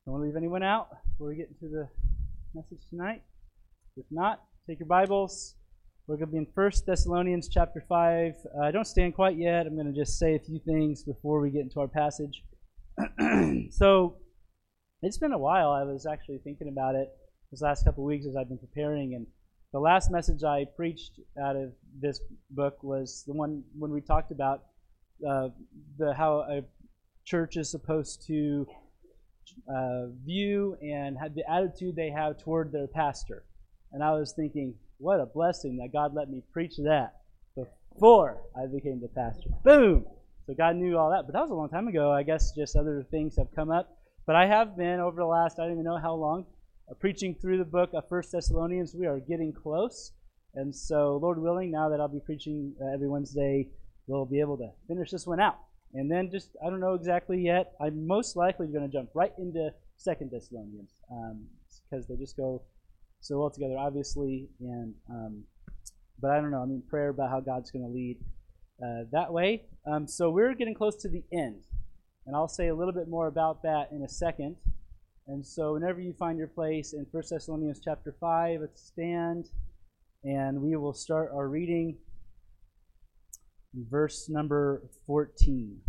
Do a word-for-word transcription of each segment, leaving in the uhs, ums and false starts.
Don't want to leave anyone out before we get into the message tonight. If not, take your Bibles. We're going to be in First Thessalonians chapter five. Uh, don't stand quite yet. I'm going to just say a few things before we get into our passage. So, it's been a while. I was actually thinking about it this last couple of weeks as I've been preparing, and the last message I preached out of this book was the one when we talked about uh, the how a church is supposed to uh, view and have the attitude they have toward their pastor. And I was thinking, what a blessing that God let me preach that before I became the pastor. Boom! So God knew all that, but that was a long time ago. I guess just other things have come up. But I have been over the last, I don't even know how long, uh, preaching through the book of First Thessalonians. We are getting close. And so, Lord willing, now that I'll be preaching uh, every Wednesday, we'll be able to finish this one out. And then just, I don't know exactly yet, I'm most likely going to jump right into Second Thessalonians um, because they just go so well together, obviously. And um, But I don't know, I mean, prayer about how God's going to lead uh, that way. Um, so we're getting close to the end. And I'll say a little bit more about that in a second. And so whenever you find your place in First Thessalonians chapter five, let's stand, and we will start our reading in verse number fourteen.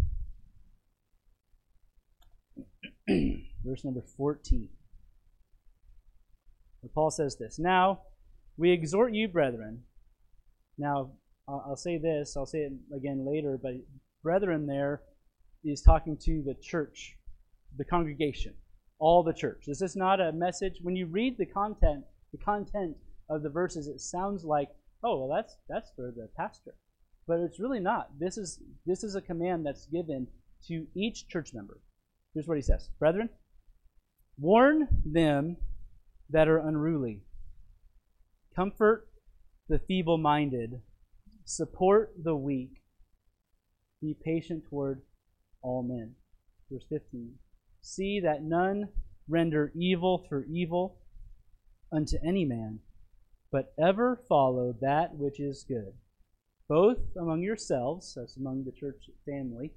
Verse number fourteen. Where Paul says this, "Now we exhort you, brethren." Now, I'll say this, I'll say it again later, but brethren there is talking to the church, the congregation, all the church. This is not a message. When you read the content, the content of the verses, it sounds like, oh, well, that's that's for the pastor. But it's really not. This is this is a command that's given to each church member. Here's what he says. Brethren, warn them that are unruly. Comfort the feeble-minded. Support the weak. Be patient toward all men. Verse fifteen. See that none render evil for evil unto any man, but ever follow that which is good, both among yourselves, that's among the church family,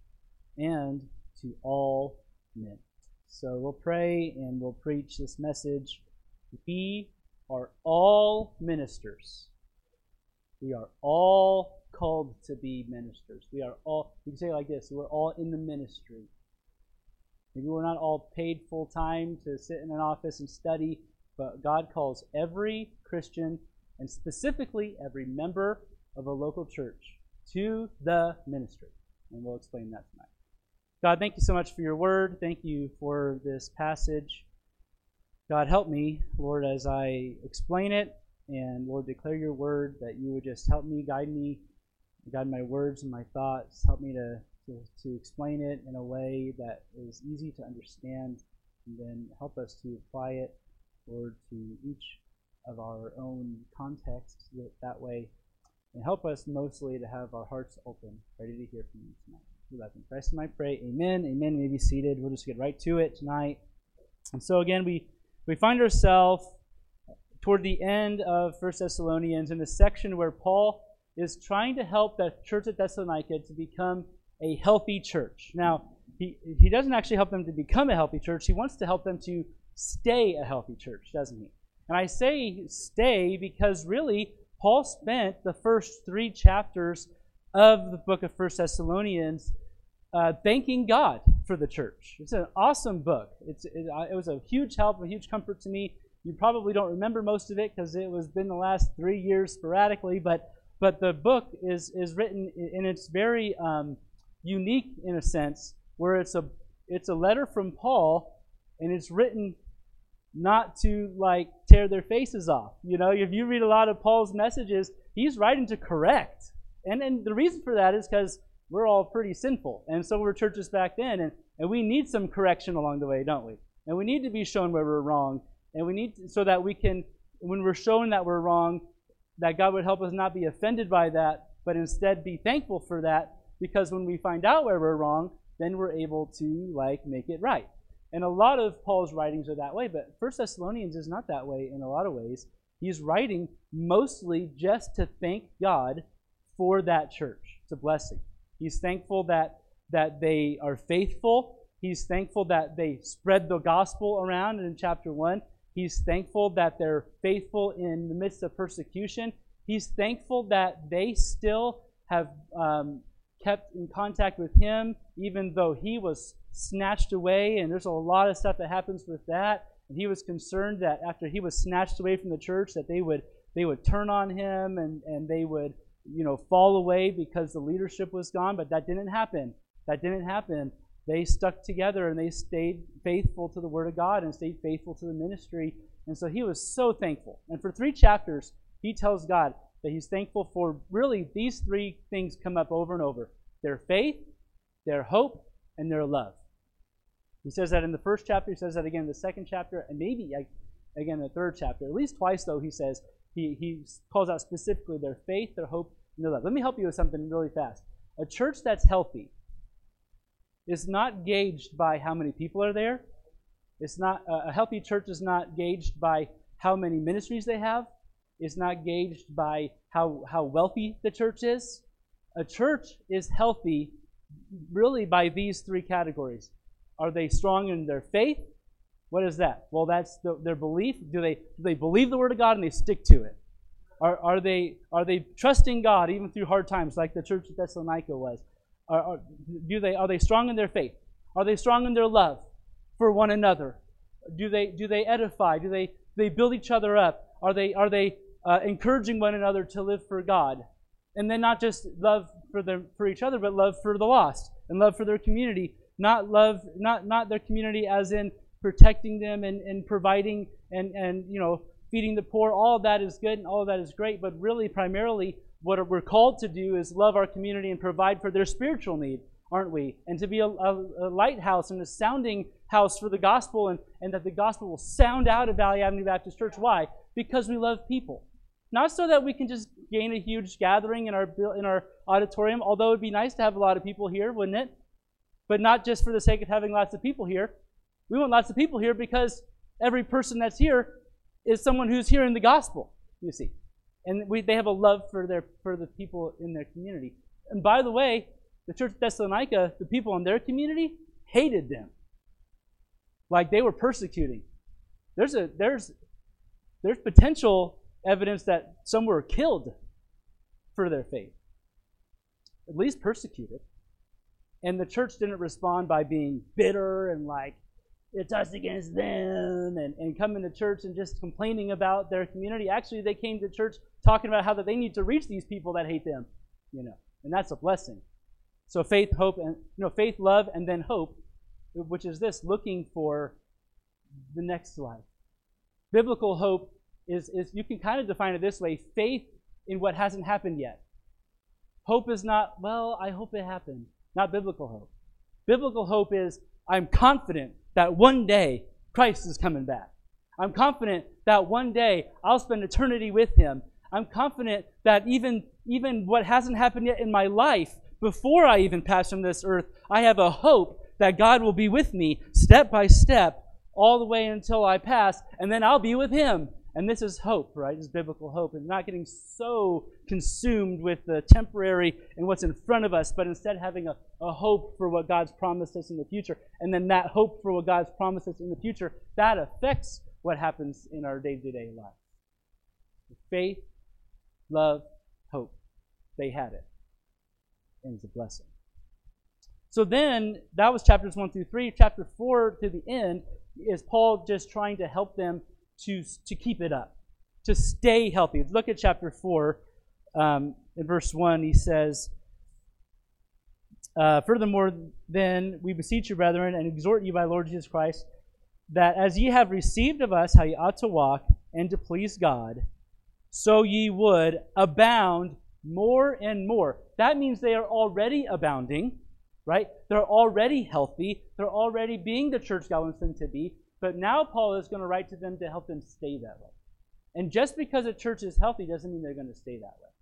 and to all men. So we'll pray and we'll preach this message. We are all ministers. We are all called to be ministers. We are all, you can say it like this, we're all in the ministry. Maybe we're not all paid full time to sit in an office and study, but God calls every Christian, and specifically every member of a local church, to the ministry. And we'll explain that tonight. God, thank you so much for your word. Thank you for this passage. God, help me, Lord, as I explain it, and Lord, declare your word, that you would just help me, guide me, guide my words and my thoughts. Help me to, to, to explain it in a way that is easy to understand, and then help us to apply it, Lord, to each of our own contexts that, that way, and help us mostly to have our hearts open, ready to hear from you tonight. We love you. In Christ's name I pray, amen. Amen. You may be seated. We'll just get right to it tonight. And so again, we, we find ourselves toward the end of First Thessalonians in the section where Paul is trying to help the church at Thessalonica to become a healthy church. Now, he, he doesn't actually help them to become a healthy church. He wants to help them to stay a healthy church, doesn't he? And I say stay because really, Paul spent the first three chapters of the book of First Thessalonians uh, thanking God for the church. It's an awesome book. It's, it, it was a huge help, a huge comfort to me. You probably don't remember most of it because it was been the last three years sporadically, but but the book is is written and it's very um, unique in a sense, where it's a it's a letter from Paul, and it's written not to like tear their faces off. You know, if you read a lot of Paul's messages, he's writing to correct, and and the reason for that is because we're all pretty sinful, and so were churches back then, and and we need some correction along the way, don't we? And we need to be shown where we're wrong. And we need to, so that we can, when we're shown that we're wrong, that God would help us not be offended by that, but instead be thankful for that, because when we find out where we're wrong, then we're able to, like, make it right. And a lot of Paul's writings are that way, but First Thessalonians is not that way in a lot of ways. He's writing mostly just to thank God for that church. It's a blessing. He's thankful that, that they are faithful, He's thankful that they spread the gospel around in chapter one. He's thankful that they're faithful in the midst of persecution. He's thankful that they still have um, kept in contact with him, even though he was snatched away. And there's a lot of stuff that happens with that. And he was concerned that after he was snatched away from the church, that they would they would turn on him and, and they would, you know, fall away because the leadership was gone. But that didn't happen. That didn't happen. They stuck together and they stayed faithful to the Word of God and stayed faithful to the ministry. And so he was so thankful. And for three chapters, he tells God that he's thankful for really these three things come up over and over. Their faith, their hope, and their love. He says that in the first chapter. He says that again in the second chapter. And maybe again in the third chapter. At least twice, though, he says, he, he calls out specifically their faith, their hope, and their love. Let me help you with something really fast. A church that's healthy is not gauged by how many people are there. It's not a healthy church is not gauged by how many ministries they have. It's not gauged by how, how wealthy the church is. A church is healthy really by these three categories. Are they strong in their faith? What is that? Well, that's the, their belief. Do they do they believe the Word of God and they stick to it? Are, are they are they trusting God even through hard times like the church at Thessalonica was? Are, are, do they are they strong in their faith? Are they strong in their love for one another? Do they do they edify? Do they do they build each other up? Are they are they uh, encouraging one another to live for God? And then not just love for their for each other, but love for the lost and love for their community. Not love not not their community as in protecting them and, and providing and, and you know feeding the poor. All of that is good and all of that is great, but really primarily what we're called to do is love our community and provide for their spiritual need, aren't we? And to be a, a, a lighthouse and a sounding house for the gospel, and, and that the gospel will sound out of Valley Avenue Baptist Church. Why? Because we love people. Not so that we can just gain a huge gathering in our in our auditorium, although it would be nice to have a lot of people here, wouldn't it? But not just for the sake of having lots of people here. We want lots of people here because every person that's here is someone who's hearing the gospel, you see. And we, they have a love for their for the people in their community. And by the way, the church of Thessalonica, the people in their community hated them. Like they were persecuting. There's a there's there's potential evidence that some were killed for their faith. At least persecuted. And the church didn't respond by being bitter and like, it's us against them, and, and coming to church and just complaining about their community. Actually, they came to church talking about how that they need to reach these people that hate them, you know, and that's a blessing. So faith, hope, and you know, faith, love, and then hope, which is this, looking for the next life. Biblical hope is, is you can kind of define it this way, faith in what hasn't happened yet. Hope is not, well, I hope it happened. Not biblical hope. Biblical hope is, I'm confident that one day Christ is coming back. I'm confident that one day I'll spend eternity with Him. I'm confident that even, even what hasn't happened yet in my life, before I even pass from this earth, I have a hope that God will be with me step by step all the way until I pass, and then I'll be with Him. And this is hope, right? This is biblical hope. And not getting so consumed with the temporary and what's in front of us, but instead having a, a hope for what God's promised us in the future. And then that hope for what God's promised us in the future, that affects what happens in our day-to-day life. Faith, love, hope. They had it. And it's a blessing. So then, that was chapters one through three. Chapter four to the end is Paul just trying to help them to, to keep it up, to stay healthy. Look at chapter four. Um, in verse one, he says, uh, Furthermore, then, we beseech you, brethren, and exhort you by Lord Jesus Christ, that as ye have received of us how ye ought to walk and to please God, so ye would abound more and more. That means they are already abounding, right? They're already healthy. They're already being the church God wants them to be. But now Paul is going to write to them to help them stay that way. And just because a church is healthy doesn't mean they're going to stay that way.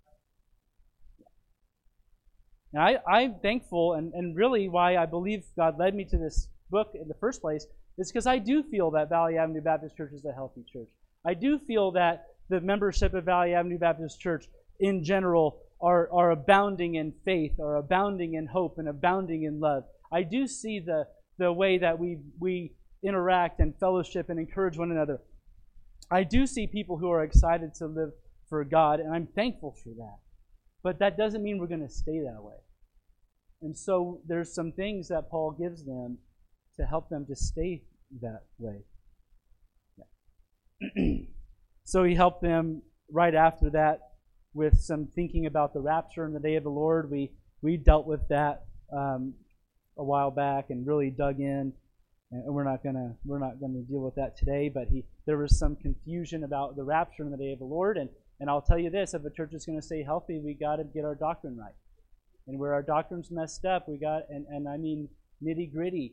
Now, I, I'm thankful, and, and really why I believe God led me to this book in the first place is because I do feel that Valley Avenue Baptist Church is a healthy church. I do feel that the membership of Valley Avenue Baptist Church in general are, are abounding in faith, are abounding in hope, and abounding in love. I do see the the way that we we interact and fellowship and encourage one another. I do see people who are excited to live for God, and I'm thankful for that. But that doesn't mean we're going to stay that way. And so there's some things that Paul gives them to help them to stay that way. Yeah. So he helped them right after that with some thinking about the rapture and the day of the Lord. We we dealt with that um, a while back and really dug in, and we're not gonna we're not gonna deal with that today. But he there was some confusion about the rapture and the day of the Lord, and and I'll tell you this: if a church is going to stay healthy, we got to get our doctrine right. And where our doctrine's messed up, we got and and I mean nitty gritty,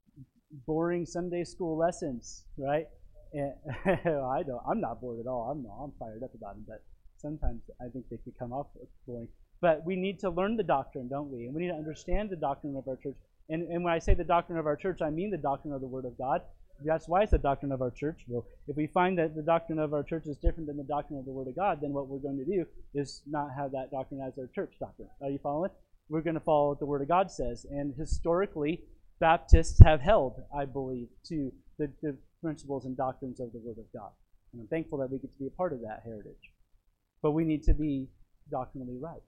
boring Sunday school lessons, right? And I don't. I'm not bored at all. I'm I'm fired up about them, but sometimes I think they could come off boring. But we need to learn the doctrine, don't we? And we need to understand the doctrine of our church. And, and when I say the doctrine of our church, I mean the doctrine of the Word of God. That's why it's the doctrine of our church. Well, if we find that the doctrine of our church is different than the doctrine of the Word of God, then what we're going to do is not have that doctrine as our church doctrine. Are you following? We're going to follow what the Word of God says. And historically, Baptists have held, I believe, to the, the principles and doctrines of the Word of God. And I'm thankful that we get to be a part of that heritage. But we need to be doctrinally right.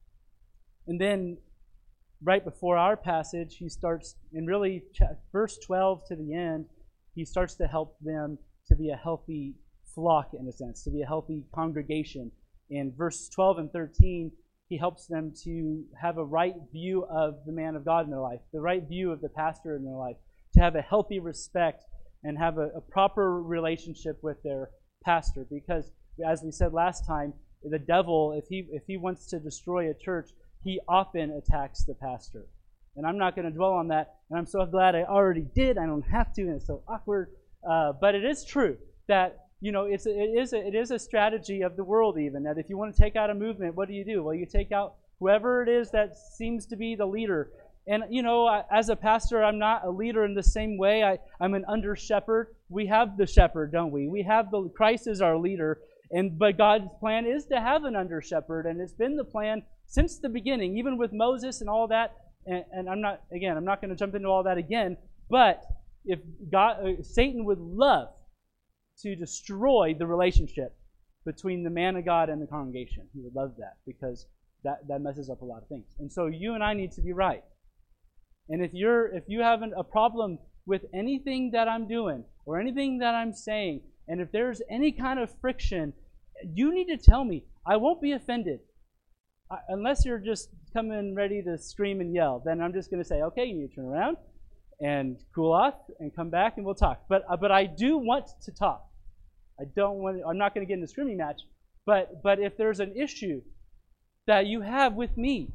And then, right before our passage, he starts, in really verse twelve to the end, he starts to help them to be a healthy flock, in a sense, to be a healthy congregation. In verse twelve and thirteen, he helps them to have a right view of the man of God in their life, the right view of the pastor in their life, to have a healthy respect and have a, a proper relationship with their pastor. Because, as we said last time, the devil, if he if he wants to destroy a church, he often attacks the pastor. And I'm not going to dwell on that, and I'm so glad I already did. I don't have to, and it's so awkward. Uh, but it is true that, you know, it's a, it is a, it is a strategy of the world even, that if you want to take out a movement, what do you do? Well, you take out whoever it is that seems to be the leader. And, you know, I, as a pastor, I'm not a leader in the same way. I, I'm an under-shepherd. We have the shepherd, don't we? We have the, Christ is our leader. And but God's plan is to have an under-shepherd, and it's been the plan since the beginning, even with Moses and all that. And, and I'm not, again, I'm not going to jump into all that again. But if God, uh, Satan would love to destroy the relationship between the man of God and the congregation. He would love that, because that, that messes up a lot of things. And so you and I need to be right. And if you're if you have a problem with anything that I'm doing or anything that I'm saying, and if there's any kind of friction, you need to tell me. I won't be offended. I, unless you're just coming ready to scream and yell, then I'm just going to say, okay, you need to turn around and cool off and come back and we'll talk. But uh, but I do want to talk. I don't want. I'm not going to get in a screaming match. But but if there's an issue that you have with me,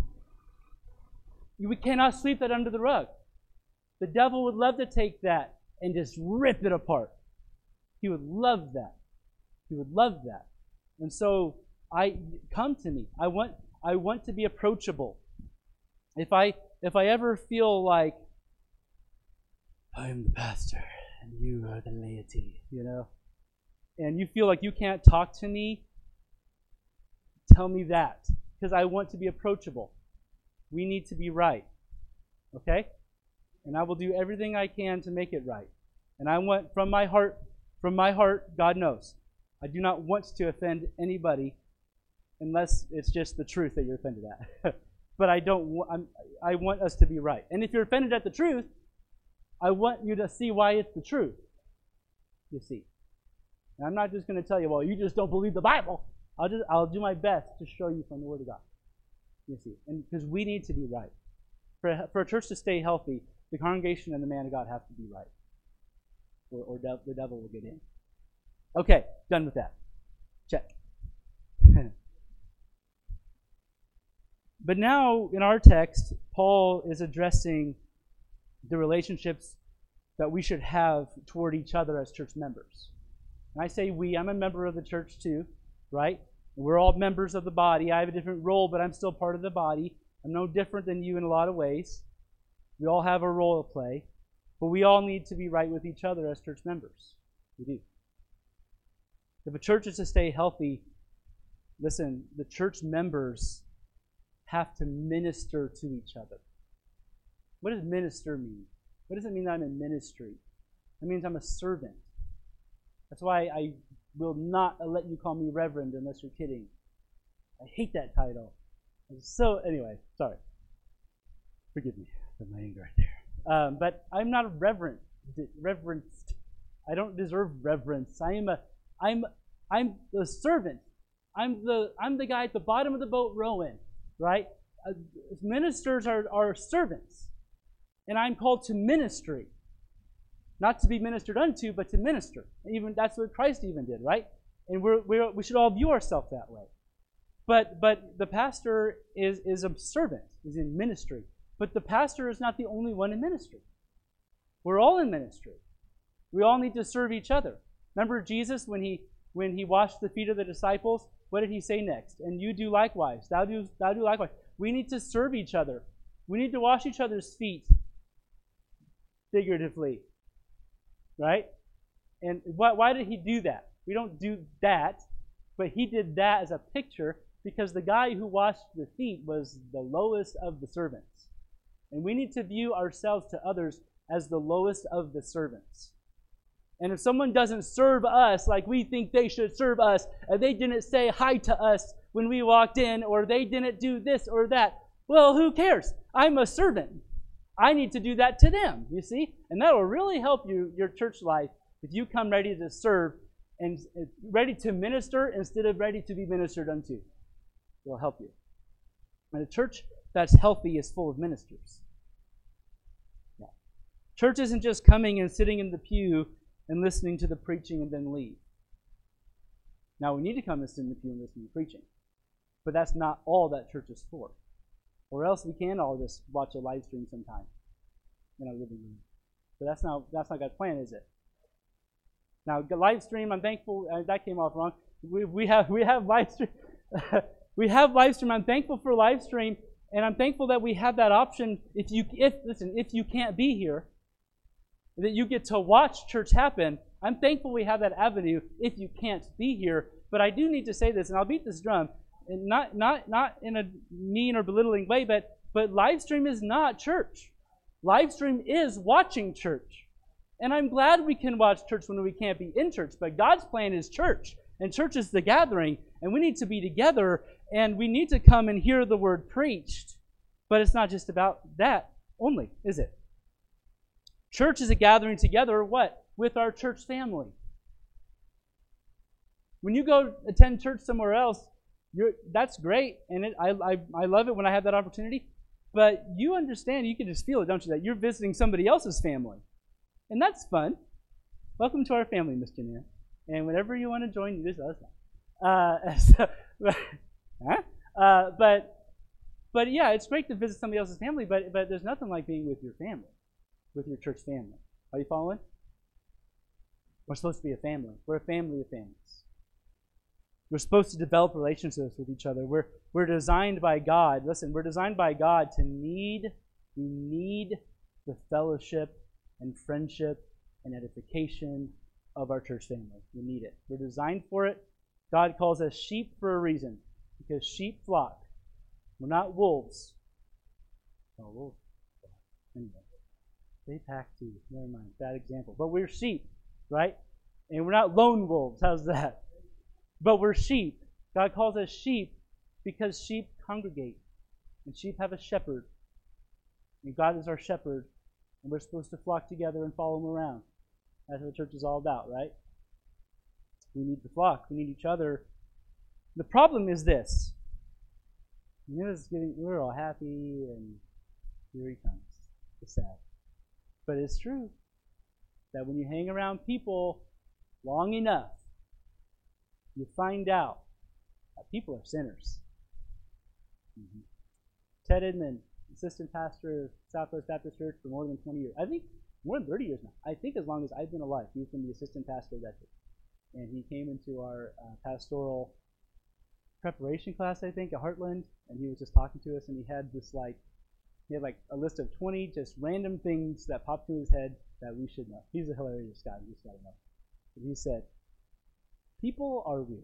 we cannot sweep that under the rug. The devil would love to take that and just rip it apart. He would love that. He would love that. And so I come to me. I want I want to be approachable. If I if I ever feel like I am the pastor and you are the laity, you know, and you feel like you can't talk to me, tell me that, because I want to be approachable. We need to be right. Okay? And I will do everything I can to make it right. And I want from my heart From my heart, God knows, I do not want to offend anybody unless it's just the truth that you're offended at. But I don't. Want, I'm, I want us to be right. And if you're offended at the truth, I want you to see why it's the truth. You see, and I'm not just going to tell you, well, you just don't believe the Bible. I'll just I'll do my best to show you from the Word of God. You see, and because we need to be right. For for a church to stay healthy, the congregation and the man of God have to be right. Or, or de- the devil will get in. Okay, done with that. Check. But now, in our text, Paul is addressing the relationships that we should have toward each other as church members. And I say we, I'm a member of the church too, right? We're all members of the body. I have a different role, but I'm still part of the body. I'm no different than you in a lot of ways. We all have a role to play. But we all need to be right with each other as church members. We do. If a church is to stay healthy, listen, the church members have to minister to each other. What does minister mean? What does it mean that I'm in ministry? It means I'm a servant. That's why I will not let you call me reverend unless you're kidding. I hate that title. So, anyway, sorry. Forgive me for my anger right there. Um, but I'm not a reverend, reverenced. I don't deserve reverence. I am a, I'm, I'm the servant. I'm the, I'm the guy at the bottom of the boat rowing, right? Uh, ministers are, are servants, and I'm called to ministry, not to be ministered unto, but to minister. Even that's what Christ even did, right? And we're, we're we should all view ourselves that way. But but the pastor is is a servant, is in ministry. But the pastor is not the only one in ministry. We're all in ministry. We all need to serve each other. Remember Jesus when he when he washed the feet of the disciples? What did he say next? And you do likewise. Thou do thou do likewise. We need to serve each other. We need to wash each other's feet, figuratively, right? And why, why did he do that? We don't do that, but he did that as a picture because the guy who washed the feet was the lowest of the servants. And we need to view ourselves to others as the lowest of the servants. And if someone doesn't serve us like we think they should serve us, and they didn't say hi to us when we walked in, or they didn't do this or that, well, who cares? I'm a servant. I need to do that to them, you see? And that will really help you, your church life, if you come ready to serve and ready to minister instead of ready to be ministered unto. It will help you. And a church that's healthy is full of ministers. Yeah. Church isn't just coming and sitting in the pew and listening to the preaching and then leave. Now, we need to come and sit in the pew and listen to preaching. But that's not all that church is for. Or else we can all just watch a live stream sometime in our living room. But that's not that's not God's plan, is it? Now, the live stream, I'm thankful uh, that came off wrong. We we have we have live stream. we have live stream. I'm thankful for live stream, and I'm thankful that we have that option. If you if listen, if you can't be here, that you get to watch church happen. I'm thankful we have that avenue if you can't be here. But I do need to say this, and I'll beat this drum. And not not not in a mean or belittling way, but but live stream is not church. Live stream is watching church. And I'm glad we can watch church when we can't be in church, but God's plan is church, and church is the gathering, and we need to be together, and we need to come and hear the word preached. But it's not just about that only, is it? Church is a gathering together, what? With our church family. When you go attend church somewhere else, You're, that's great, and it, I, I I love it when I have that opportunity. But you understand, you can just feel it, don't you, that you're visiting somebody else's family. And that's fun. Welcome to our family, Miss Janina. And whenever you want to join, you just let us know. Uh, so, but, huh? uh, but, but yeah, it's great to visit somebody else's family, but, but there's nothing like being with your family, with your church family. Are you following? We're supposed to be a family. We're a family of families. We're supposed to develop relationships with each other. We're, we're designed by God. Listen, we're designed by God to need, we need the fellowship and friendship and edification of our church family. We need it. We're designed for it. God calls us sheep for a reason, because sheep flock. We're not wolves. Oh, wolves. Anyway, they pack too. Never mind. Bad example. But we're sheep, right? And we're not lone wolves. How's that? But we're sheep. God calls us sheep because sheep congregate. And sheep have a shepherd. And God is our shepherd. And we're supposed to flock together and follow him around. That's what church is all about, right? We need the flock. We need each other. The problem is this. You know, it's getting, we're all happy, and here he comes. It's sad. But it's true that when you hang around people long enough, you find out that people are sinners. Mm-hmm. Ted Edmond, assistant pastor of Southwest Baptist Church for more than twenty years. I think more than thirty years now. I think as long as I've been alive, he's been the assistant pastor of that church. And he came into our uh, pastoral preparation class, I think, at Heartland, and he was just talking to us, and he had this like, he had like a list of twenty just random things that popped to his head that we should know. He's a hilarious guy. We just got to know. But he said, people are weird.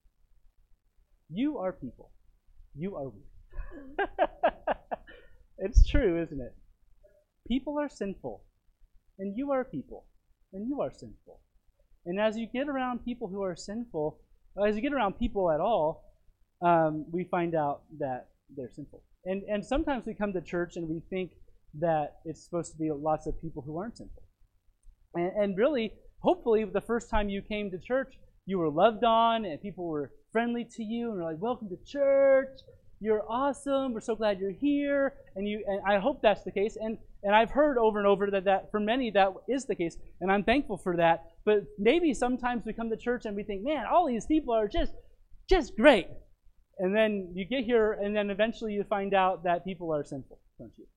You are people. You are weird. It's true, isn't it? People are sinful. and you are people, and you are sinful. And as you get around people who are sinful, as you get around people at all, um, we find out that they're sinful. And and sometimes we come to church and we think that it's supposed to be lots of people who aren't sinful. And, and really, hopefully, the first time you came to church, you were loved on and people were friendly to you and were like, welcome to church. You're awesome. We're so glad you're here. And you and I hope that's the case. And and I've heard over and over that, that for many that is the case. And I'm thankful for that. But maybe sometimes we come to church and we think, man, all these people are just just great. And then you get here and then eventually you find out that people are sinful, don't you?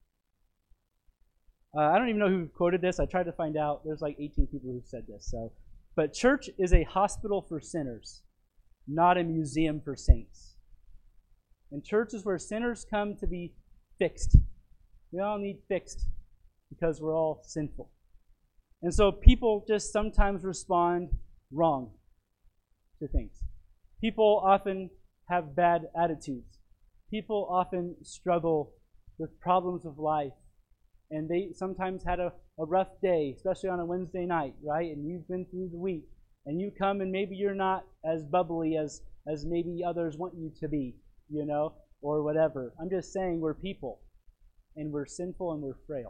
Uh, I don't even know who quoted this. I tried to find out. There's like eighteen people who said this. So, but church is a hospital for sinners, not a museum for saints. And church is where sinners come to be fixed. We all need fixed because we're all sinful. And so people just sometimes respond wrong to things. People often have bad attitudes. People often struggle with problems of life. And they sometimes had a, a rough day, especially on a Wednesday night, right? And you've been through the week. And you come and maybe you're not as bubbly as, as maybe others want you to be, you know, or whatever. I'm just saying we're people. And we're sinful and we're frail.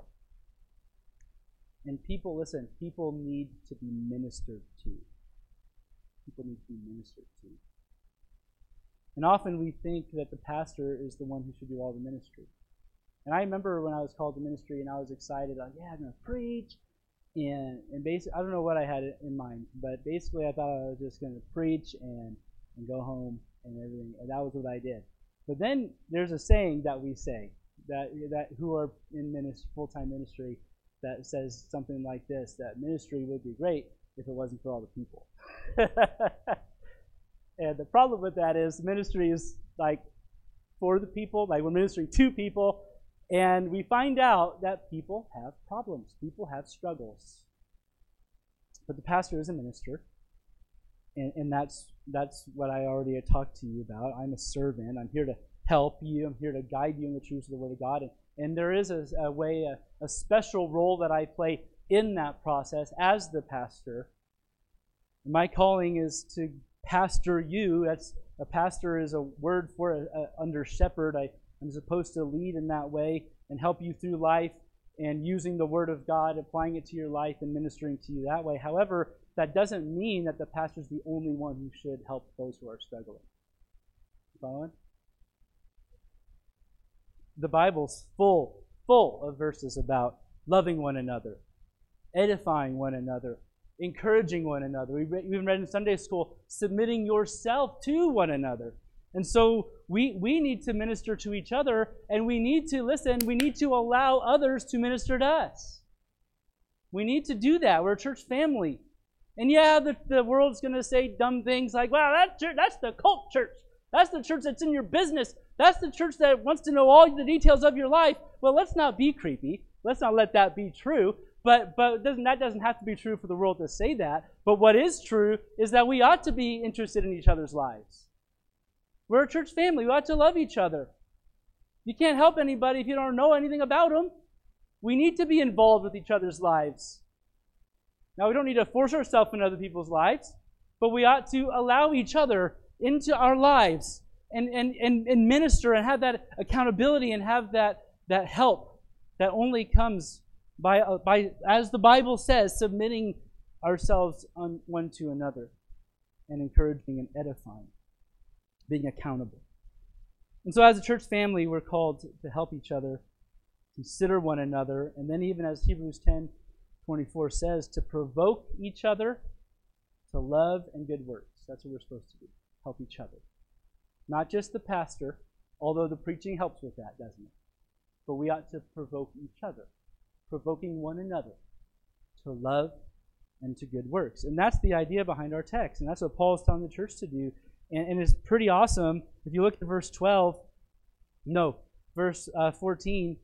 And people, listen, people need to be ministered to. People need to be ministered to. And often we think that the pastor is the one who should do all the ministry. And I remember when I was called to ministry and I was excited, like, yeah, I'm going to preach. And and basically, I don't know what I had in mind, but basically I thought I was just going to preach and, and go home and everything. And that was what I did. But then there's a saying that we say, that that who are in ministry, full-time ministry, that says something like this, that ministry would be great if it wasn't for all the people. And the problem with that is ministry is like for the people, like we're ministering to people, and we find out that people have problems. People have struggles. But the pastor is a minister, and, and that's that's what I already had talked to you about. I'm a servant. I'm here to help you. I'm here to guide you in the truth of the Word of God. And, and there is a, a way, a, a special role that I play in that process as the pastor. My calling is to pastor you. That's a pastor is a word for a, a under shepherd. I, I'm supposed to lead in that way and help you through life and using the Word of God, applying it to your life and ministering to you that way. However, that doesn't mean that the pastor is the only one who should help those who are struggling. Following? The Bible's full, full of verses about loving one another, edifying one another, encouraging one another. We even read in Sunday school, submitting yourself to one another. And so we we need to minister to each other, and we need to listen. We need to allow others to minister to us. We need to do that. We're a church family. And yeah, the, the world's going to say dumb things like, wow, that church, that's the cult church. That's the church that's in your business. That's the church that wants to know all the details of your life. Well, let's not be creepy. Let's not let that be true. But but doesn't, that doesn't have to be true for the world to say that. But what is true is that we ought to be interested in each other's lives. We're a church family. We ought to love each other. You can't help anybody if you don't know anything about them. We need to be involved with each other's lives. Now, we don't need to force ourselves in other people's lives, but we ought to allow each other into our lives and, and, and, and minister and have that accountability and have that, that help that only comes by, uh, by, as the Bible says, submitting ourselves on one to another and encouraging and edifying, being accountable. And so as a church family, we're called to, to help each other, consider one another, and then even as Hebrews ten twenty-four says, to provoke each other to love and good works. That's what we're supposed to do. Help each other. Not just the pastor, although the preaching helps with that, doesn't it? But we ought to provoke each other, provoking one another to love and to good works. And that's the idea behind our text. And that's what Paul is telling the church to do. And, and it's pretty awesome. If you look at verse twelve, no, verse uh, fourteen,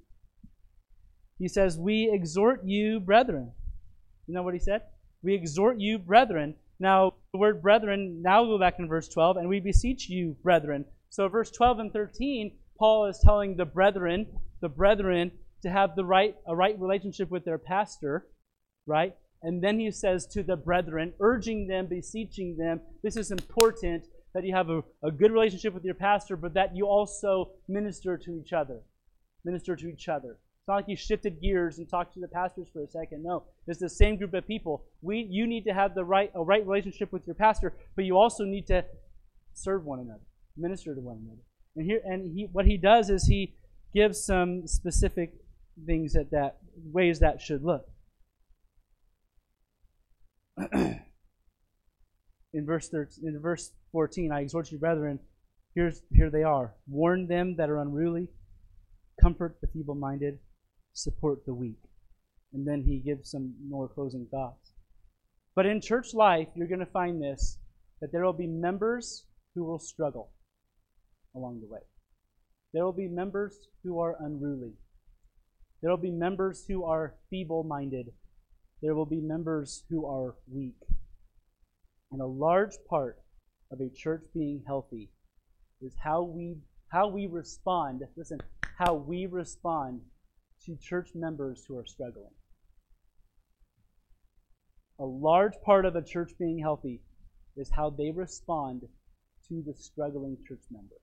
he says, we exhort you, brethren. You know what he said? We exhort you, brethren. Now, the word brethren, now we'll go back in verse twelve, and we beseech you, brethren. So verse twelve and thirteen, Paul is telling the brethren, the brethren, to have the right, a right relationship with their pastor. right? And then he says to the brethren, urging them, beseeching them, this is important, that you have a, a good relationship with your pastor, but that you also minister to each other. Minister to each other. It's not like you shifted gears and talked to the pastors for a second. No, it's the same group of people. We, you need to have the right, a right relationship with your pastor, but you also need to serve one another, minister to one another. And here, and he, what he does is he gives some specific things that, that ways that should look. in verse thirteen, in verse fourteen, I exhort you, brethren, here's here they are. Warn them that are unruly, comfort the feeble-minded, support the weak. And then he gives some more closing thoughts. But in church life, you're going to find this, that there will be members who will struggle along the way. There will be members who are unruly. There will be members who are feeble-minded. There will be members who are weak. And a large part of a church being healthy is how we how we respond, listen, how we respond to church members who are struggling. A large part of a church being healthy is how they respond to the struggling church member.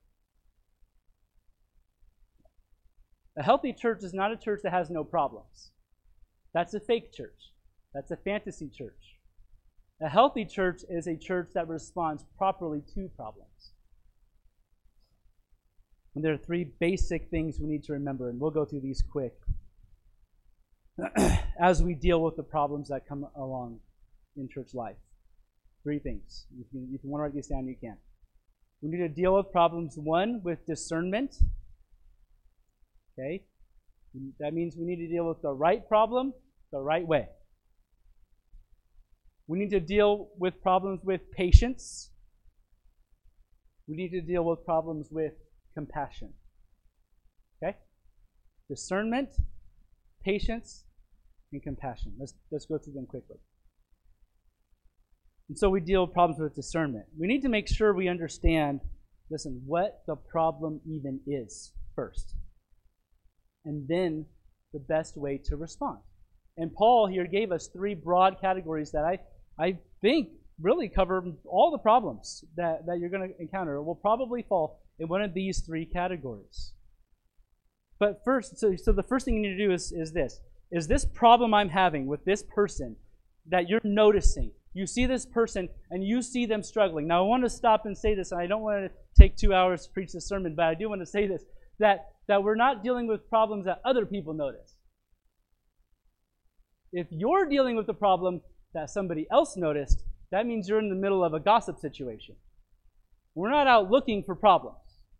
A healthy church is not a church that has no problems. That's a fake church. That's a fantasy church. A healthy church is a church that responds properly to problems. And there are three basic things we need to remember, and we'll go through these quick as we deal with the problems that come along in church life. Three things. If you, if you want to write these down, you can. We need to deal with problems, one, with discernment. Okay? That means we need to deal with the right problem the right way. We need to deal with problems with patience. We need to deal with problems with compassion. Okay? Discernment, patience, and compassion. Let's, let's go through them quickly. And so we deal with problems with discernment. We need to make sure we understand, listen, what the problem even is first. And then the best way to respond. And Paul here gave us three broad categories that I, I think really cover all the problems that, that you're going to encounter. It will probably fall in one of these three categories. But first, so, so the first thing you need to do is, is this. Is this problem I'm having with this person that you're noticing? You see this person and you see them struggling. Now I want to stop and say this, and I don't want to take two hours to preach this sermon, but I do want to say this, that, that we're not dealing with problems that other people notice. If you're dealing with a problem that somebody else noticed, that means you're in the middle of a gossip situation. We're not out looking for problems.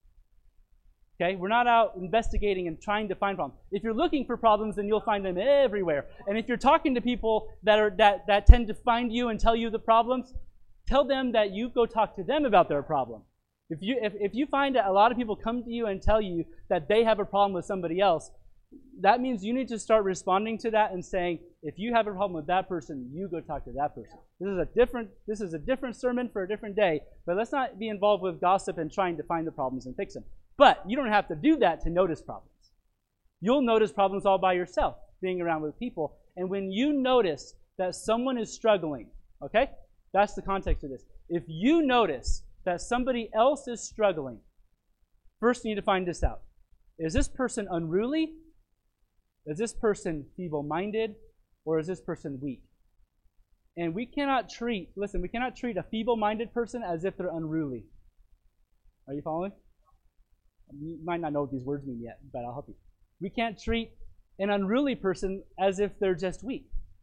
Okay? We're not out investigating and trying to find problems. If you're looking for problems, then you'll find them everywhere. And if you're talking to people that are that, that tend to find you and tell you the problems, tell them that you go talk to them about their problem. If you if, if you find that a lot of people come to you and tell you that they have a problem with somebody else, that means you need to start responding to that and saying, if you have a problem with that person, you go talk to that person. This is a different this is a different sermon for a different day, but let's not be involved with gossip and trying to find the problems and fix them. But you don't have to do that to notice problems. You'll notice problems all by yourself, being around with people. And when you notice that someone is struggling, okay? That's the context of this. If you notice that somebody else is struggling, first you need to find this out. Is this person unruly? Is this person feeble-minded? Or is this person weak? And we cannot treat, listen, we cannot treat a feeble-minded person as if they're unruly. Are you following? You might not know what these words mean yet, but I'll help you. We can't treat an unruly person as if they're just weak.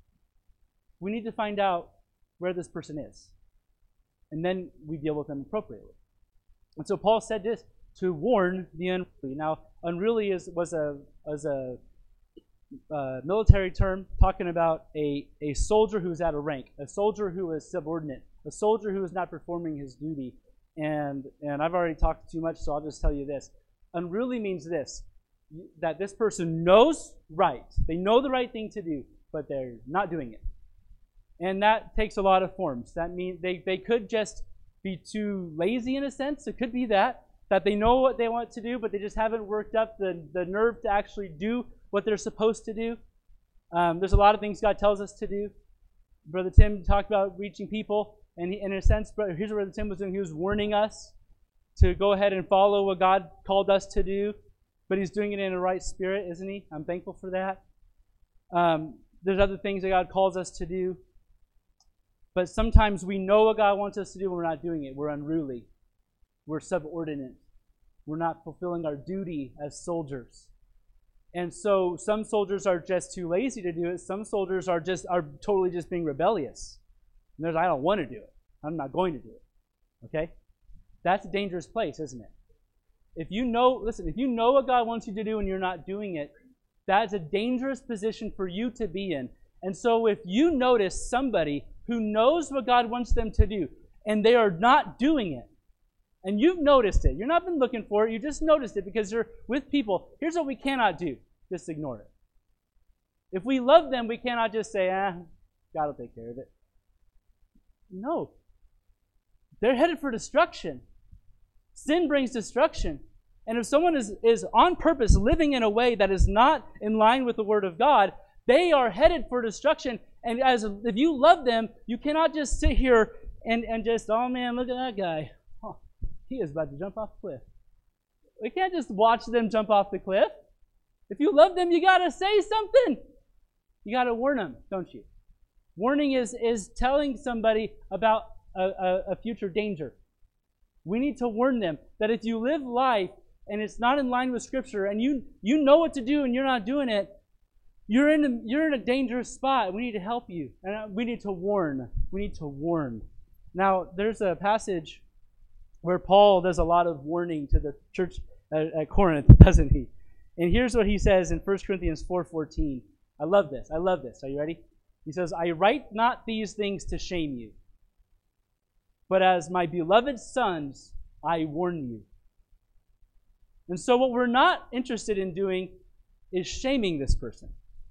We need to find out where this person is. And then we deal with them appropriately. And so Paul said this to warn the unruly. Now, unruly is, was a, was a uh, military term talking about a, a soldier who's out of rank, a soldier who is subordinate, a soldier who is not performing his duty. And and I've already talked too much, so I'll just tell you this. Unruly means this, that this person knows right. They know the right thing to do, but they're not doing it. And that takes a lot of forms. That means they, they could just be too lazy in a sense. It could be that, that they know what they want to do, but they just haven't worked up the, the nerve to actually do what they're supposed to do. Um, there's a lot of things God tells us to do. Brother Tim talked about reaching people, and, he, and in a sense, here's what Brother Tim was doing. He was warning us to go ahead and follow what God called us to do, but he's doing it in a right spirit, isn't he? I'm thankful for that. Um, there's other things that God calls us to do, but sometimes we know what God wants us to do and we're not doing it. We're unruly. We're subordinate. We're not fulfilling our duty as soldiers. And so some soldiers are just too lazy to do it. Some soldiers are just are totally just being rebellious. And there's, I don't want to do it. I'm not going to do it. Okay? That's a dangerous place, isn't it? If you know, listen, if you know what God wants you to do and you're not doing it, that's a dangerous position for you to be in. And so if you notice somebody who knows what God wants them to do and they are not doing it, and you've noticed it, you've not been looking for it, you just noticed it because you're with people, here's what we cannot do. Just ignore it. If we love them, we cannot just say, ah, God will take care of it. No. They're headed for destruction. Sin brings destruction. And if someone is, is on purpose living in a way that is not in line with the Word of God, they are headed for destruction. And as if you love them, you cannot just sit here and, and just, oh man, look at that guy. Oh, he is about to jump off the cliff. We can't just watch them jump off the cliff. If you love them, you got to say something. You got to warn them, don't you? Warning is, is telling somebody about a, a, a future danger. We need to warn them that if you live life and it's not in line with Scripture and you, you know what to do and you're not doing it, you're in, a, you're in a dangerous spot. We need to help you. And we need to warn. We need to warn. Now, there's a passage where Paul does a lot of warning to the church at, at Corinth, doesn't he? And here's what he says in First Corinthians four fourteen. I love this. I love this. Are you ready? He says, I write not these things to shame you, but as my beloved sons, I warn you. And so what we're not interested in doing is shaming this person.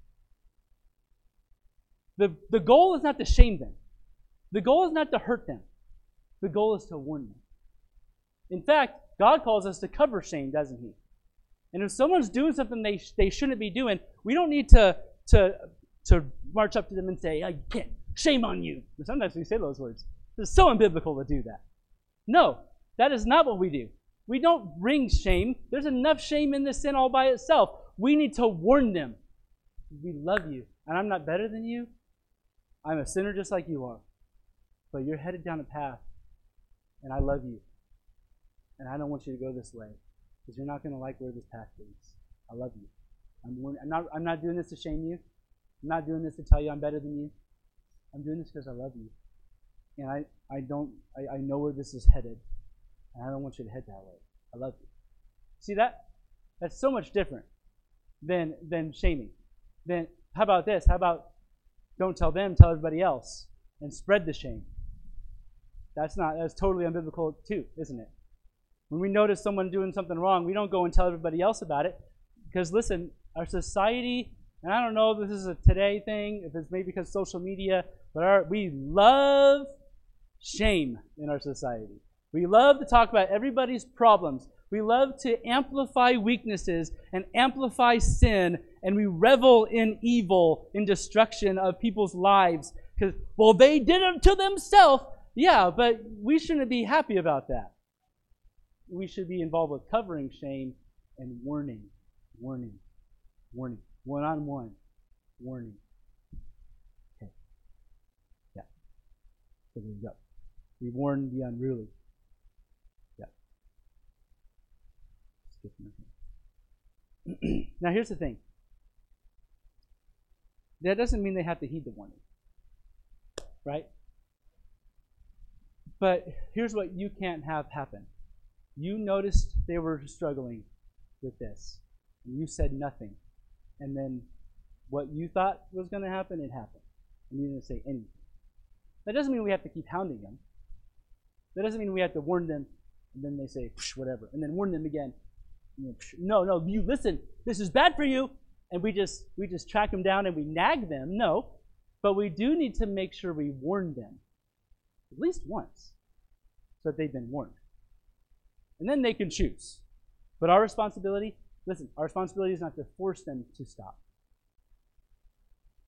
The, the goal is not to shame them. The goal is not to hurt them. The goal is to warn them. In fact, God calls us to cover shame, doesn't he? And if someone's doing something they, they shouldn't be doing, we don't need to, to, to march up to them and say, I can't, shame on you. But sometimes we say those words. It's so unbiblical to do that. No, that is not what we do. We don't bring shame. There's enough shame in this sin all by itself. We need to warn them. We love you, and I'm not better than you. I'm a sinner just like you are. But you're headed down a path, and I love you. And I don't want you to go this way, because you're not going to like where this path leads. I love you. I'm, warning, I'm, not, I'm not doing this to shame you. I'm not doing this to tell you I'm better than you. I'm doing this because I love you. And I, I don't, I, I know where this is headed. And I don't want you to head that way. I love you. See that? That's so much different than, than shaming. Then how about this? How about don't tell them, tell everybody else, and spread the shame? That's not, that's totally unbiblical too, isn't it? When we notice someone doing something wrong, we don't go and tell everybody else about it. Because listen, our society, and I don't know if this is a today thing, if it's maybe because of social media, but our, we love shame in our society. We love to talk about everybody's problems. We love to amplify weaknesses and amplify sin, and we revel in evil, in destruction of people's lives. Because, well, they did it to themselves. Yeah, but we shouldn't be happy about that. We should be involved with covering shame and warning, warning, warning, one-on-one, warning. Okay. Yeah. So there you go. We warn the unruly. Yeah. Now here's the thing. That doesn't mean they have to heed the warning. Right? But here's what you can't have happen. You noticed they were struggling with this. And you said nothing. And then what you thought was going to happen, it happened. And you didn't say anything. That doesn't mean we have to keep hounding them. That doesn't mean we have to warn them, and then they say, whatever, and then warn them again. No, no, you listen, this is bad for you. And we just we just track them down and we nag them. No. But we do need to make sure we warn them at least once so that they've been warned. And then they can choose. But our responsibility, listen, our responsibility is not to force them to stop.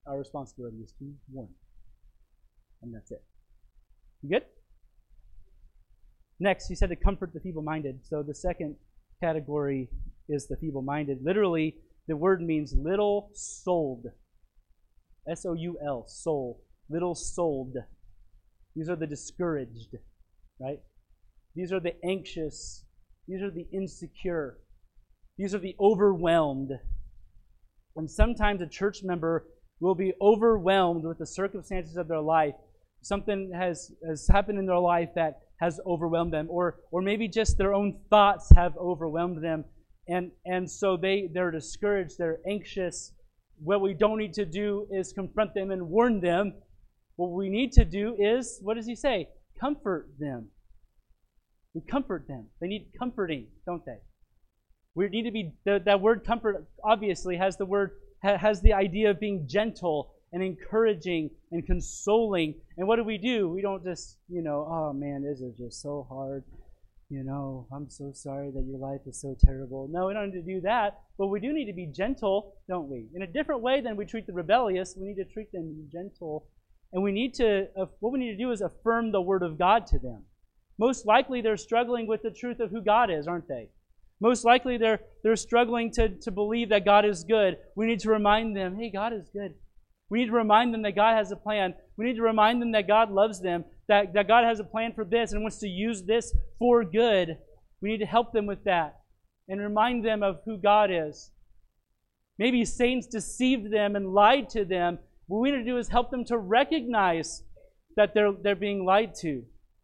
our responsibility is to warn. And that's it. You good? Next, he said to comfort the feeble-minded. So the second category is the feeble-minded. Literally, the word means little-souled. S O U L, soul. Little-souled. These are the discouraged, right? These are the anxious. These are the insecure. These are the overwhelmed. And sometimes a church member will be overwhelmed with the circumstances of their life. Something has, has happened in their life that has overwhelmed them, or or maybe just their own thoughts have overwhelmed them, and and so they they're discouraged, they're anxious. What we don't need to do is confront them and warn them. What we need to do is, what does he say? Comfort them. We comfort them. They need comforting, don't they? We need to be, the, that word comfort obviously has the word, has the idea of being gentle and encouraging and consoling. And what do we do? We don't just, you know, oh man, this is just so hard. You know, I'm so sorry that your life is so terrible. No, we don't need to do that. But we do need to be gentle, don't we? In a different way than we treat the rebellious, we need to treat them gentle. And we need to, uh, what we need to do is affirm the Word of God to them. Most likely they're struggling with the truth of who God is, aren't they? Most likely they're they're struggling to, to believe that God is good. We need to remind them, hey, God is good. We need to remind them that God has a plan. We need to remind them that God loves them, that, that God has a plan for this and wants to use this for good. We need to help them with that and remind them of who God is. Maybe Satan's deceived them and lied to them. What we need to do is help them to recognize that they're, they're being lied to.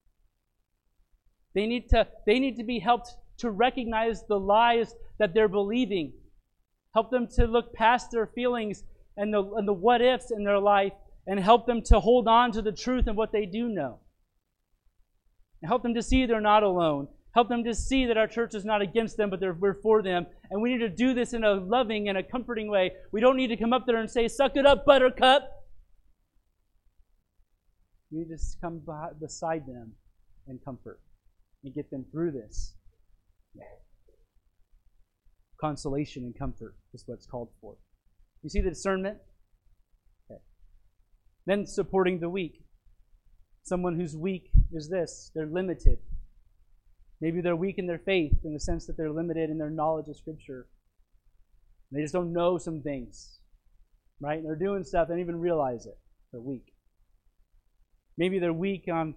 They need to, they need to be helped to recognize the lies that they're believing. Help them to look past their feelings and the, and the what-ifs in their life and help them to hold on to the truth and what they do know. And help them to see they're not alone. Help them to see that our church is not against them, but they're, we're for them. And we need to do this in a loving and a comforting way. We don't need to come up there and say, suck it up, buttercup. We need to come beside them and comfort and get them through this. Consolation and comfort is what's called for. You see the discernment? Okay. Then supporting the weak. Someone who's weak is this. They're limited. Maybe they're weak in their faith in the sense that they're limited in their knowledge of Scripture. They just don't know some things. Right? And they're doing stuff, they don't even realize it. They're weak. Maybe they're weak on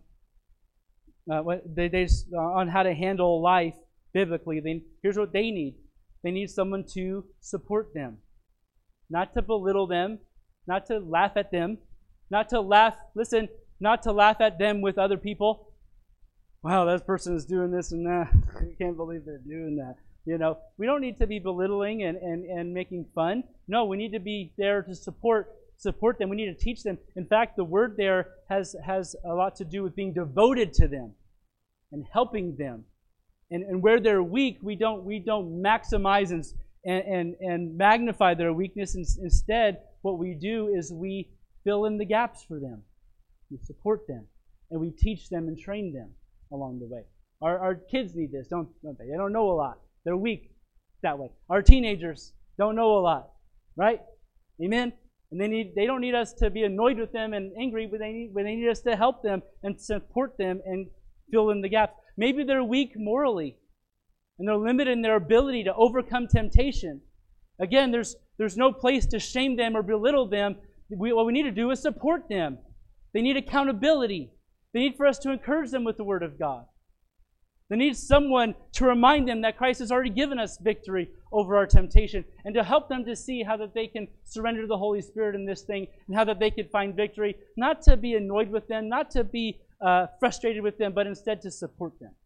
uh, what they, they uh, on how to handle life biblically. They, here's what they need. They need someone to support them. Not to belittle them, not to laugh at them, not to laugh, listen, not to laugh at them with other people. Wow, that person is doing this and that. I can't believe they're doing that. You know, we don't need to be belittling and, and, and making fun. No, we need to be there to support support them. We need to teach them. In fact, the word there has, has a lot to do with being devoted to them and helping them. And, and where they're weak, we don't we don't maximize and and, and magnify their weakness. Instead, what we do is we fill in the gaps for them. We support them. And we teach them and train them along the way. Our, our kids need this, don't, don't they? They don't know a lot. They're weak that way. Our teenagers don't know a lot. Right? Amen? And they need they don't need us to be annoyed with them and angry, but they need, but they need us to help them and support them and fill in the gaps. Maybe they're weak morally, and they're limited in their ability to overcome temptation. Again, there's there's no place to shame them or belittle them. We, what we need to do is support them. They need accountability. They need for us to encourage them with the Word of God. They need someone to remind them that Christ has already given us victory over our temptation, and to help them to see how that they can surrender to the Holy Spirit in this thing, and how that they can find victory, not to be annoyed with them, not to be uh, frustrated with them, but instead to support them.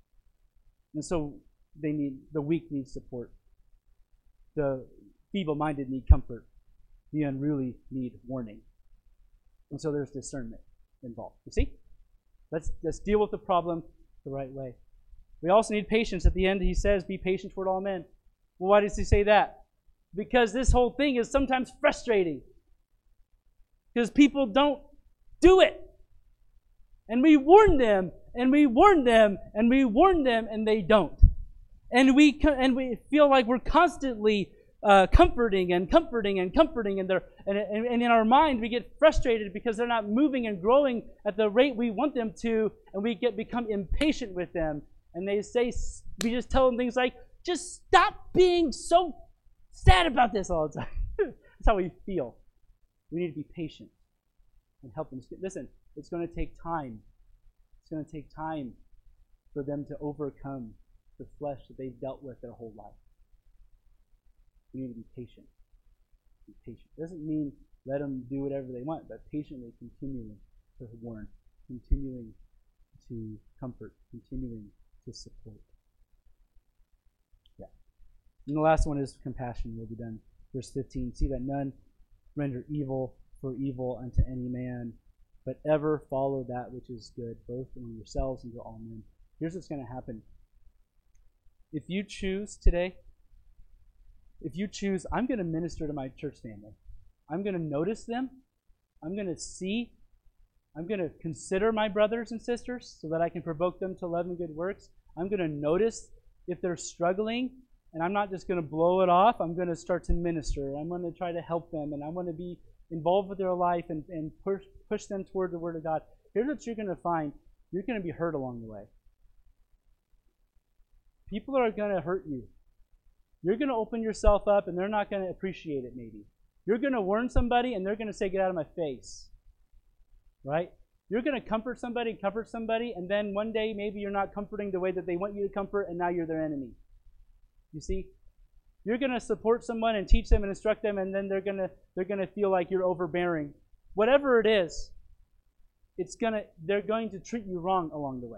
And so they need, the weak need support. The feeble-minded need comfort. The unruly need warning. And so there's discernment involved. You see? Let's, let's deal with the problem the right way. We also need patience. At the end, he says, be patient toward all men. Well, why does he say that? Because this whole thing is sometimes frustrating. Because people don't do it. And we warn them, and we warn them, and we warn them, and they don't. And we and we feel like we're constantly uh, comforting and comforting and comforting, and, they're, and, and, and in our mind we get frustrated because they're not moving and growing at the rate we want them to, and we get become impatient with them. And they say, we just tell them things like, just stop being so sad about this all the time. That's how we feel. We need to be patient and help them. Listen, it's going to take time. It's going to take time for them to overcome the flesh that they've dealt with their whole life. We need to be patient. Be patient. It doesn't mean let them do whatever they want, but patiently continuing to warn, continuing to comfort, continuing to support. Yeah. And the last one is compassion. We'll be done. Verse fifteen. See that none render evil for evil unto any man, but ever follow that which is good, both among yourselves and to all men. Here's what's going to happen. If you choose today, if you choose, I'm going to minister to my church family. I'm going to notice them. I'm going to see. I'm going to consider my brothers and sisters so that I can provoke them to love and good works. I'm going to notice if they're struggling, and I'm not just going to blow it off. I'm going to start to minister. I'm going to try to help them, and I'm going to be involved with their life and, and push, push them toward the Word of God. Here's what you're going to find. You're going to be hurt along the way. People are going to hurt you. You're going to open yourself up, and they're not going to appreciate it, maybe. You're going to warn somebody, and they're going to say, get out of my face. Right? You're going to comfort somebody, comfort somebody, and then one day maybe you're not comforting the way that they want you to comfort, and now you're their enemy. You see? You're going to support someone and teach them and instruct them, and then they're going to they're going to feel like you're overbearing. Whatever it is, it's going to they're going to treat you wrong along the way.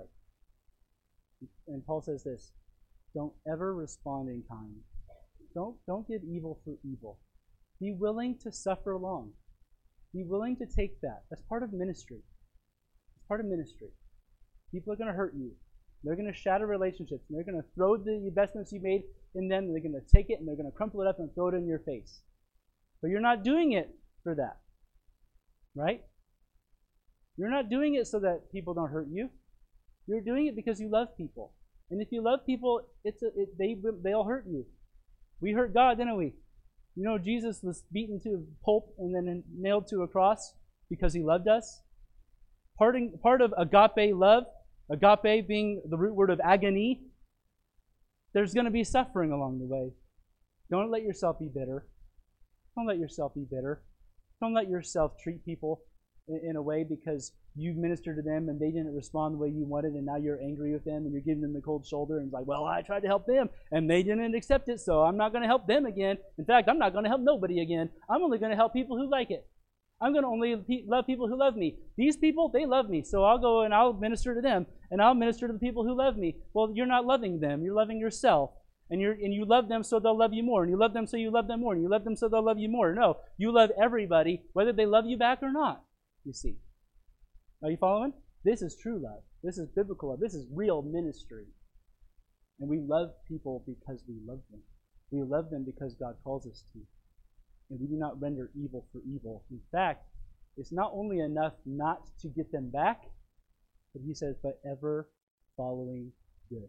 And Paul says this, don't ever respond in kind. Don't don't give evil for evil. Be willing to suffer along. Be willing to take that. That's part of ministry. It's part of ministry. People are going to hurt you. They're going to shatter relationships. And they're going to throw the investments you made in them. And they're going to take it and they're going to crumple it up and throw it in your face. But you're not doing it for that. Right? You're not doing it so that people don't hurt you. You're doing it because you love people. And if you love people, it's a, it, they, they'll hurt you. We hurt God, didn't we? You know, Jesus was beaten to a pulp and then nailed to a cross because he loved us. Parting, part of agape love, agape being the root word of agony, there's going to be suffering along the way. Don't let yourself be bitter. Don't let yourself be bitter. Don't let yourself treat people in, in a way because you ministered to them and they didn't respond the way you wanted, and now you're angry with them and you're giving them the cold shoulder and it's like, well, I tried to help them and they didn't accept it, so I'm not going to help them again. In fact, I'm not going to help nobody again. I'm only going to help people who like it. I'm going to only pe- love people who love me. These people, they love me, so I'll go and I'll minister to them and I'll minister to the people who love me. Well, you're not loving them. You're loving yourself. And you're and you love them so they'll love you more. And you love them so you love them more. And you love them so they'll love you more. No, you love everybody, whether they love you back or not, you see. Are you following? This is true love. This is biblical love. This is real ministry. And we love people because we love them. We love them because God calls us to. And we do not render evil for evil. In fact, it's not only enough not to get them back, but he says, but ever following good.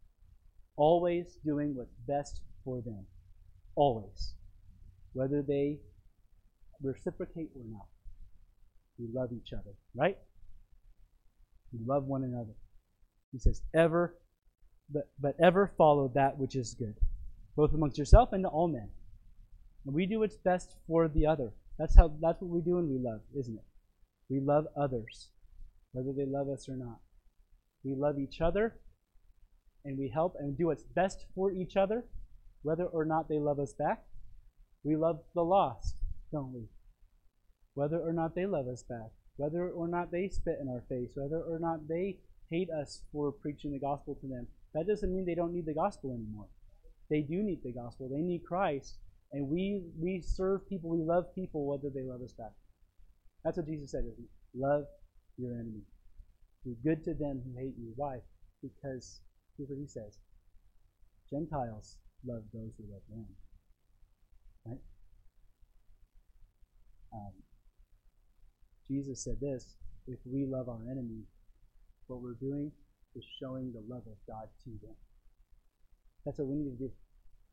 Always doing what's best for them. Always. Whether they reciprocate or not. We love each other, right? We love one another. He says, ever, but, but ever follow that which is good, both amongst yourself and to all men. And we do what's best for the other. That's how. That's what we do when we love, isn't it? We love others, whether they love us or not. We love each other, and we help and do what's best for each other, whether or not they love us back. We love the lost, don't we? Whether or not they love us back, whether or not they spit in our face, whether or not they hate us for preaching the gospel to them. That doesn't mean they don't need the gospel anymore. They do need the gospel. They need Christ. And we we serve people, we love people whether they love us back. That's what Jesus said, isn't it? Love your enemy. Do good to them who hate you. Why? Because, here's what he says. Gentiles love those who love them. Right? Um, Jesus said this, if we love our enemy, what we're doing is showing the love of God to them. That's what we need to do.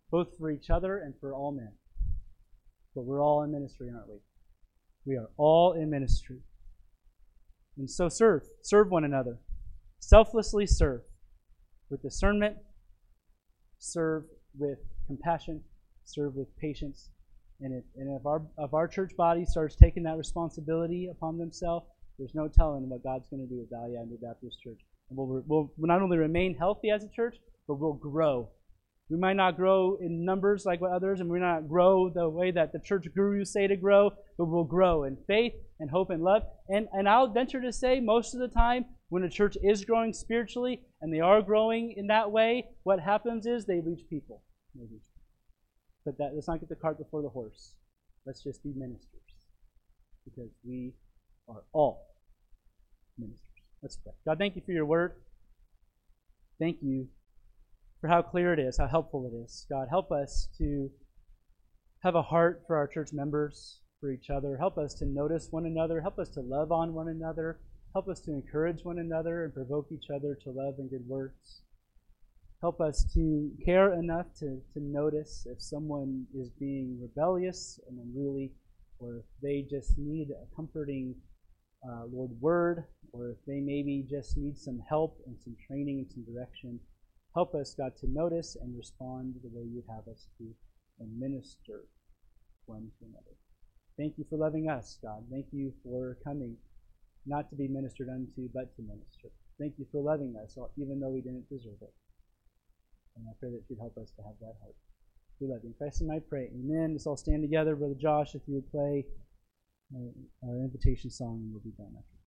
both for each other and for all men. But we're all in ministry, aren't we? We are all in ministry. And so serve. Serve one another. Selflessly serve. With discernment. Serve with compassion. Serve with patience. And if, and if our if our church body starts taking that responsibility upon themselves, there's no telling what God's going to do with Valley Avenue Baptist Church. And we'll, we'll, we'll not only remain healthy as a church, but we'll grow. We might not grow in numbers like what others, and we might not grow the way that the church gurus say to grow, but we'll grow in faith and hope and love. And, and I'll venture to say most of the time, when a church is growing spiritually, and they are growing in that way, what happens is they reach people. They reach people. But that, let's not get the cart before the horse. Let's just be ministers. Because we are all ministers. Let's pray. God, thank you for your word. Thank you for how clear it is, how helpful it is. God, help us to have a heart for our church members, for each other. Help us to notice one another. Help us to love on one another. Help us to encourage one another and provoke each other to love and good works. Help us to care enough to, to notice if someone is being rebellious and unruly, or if they just need a comforting uh, Lord word, or if they maybe just need some help and some training and some direction. Help us, God, to notice and respond the way you'd have us to, and minister one to another. Thank you for loving us, God. Thank you for coming, not to be ministered unto, but to minister. Thank you for loving us, even though we didn't deserve it. And I pray that you'd help us to have that heart. We love you. In Christ's name I pray. Amen. Let's all stand together. Brother Josh, if you would play our invitation song, and we'll be done after.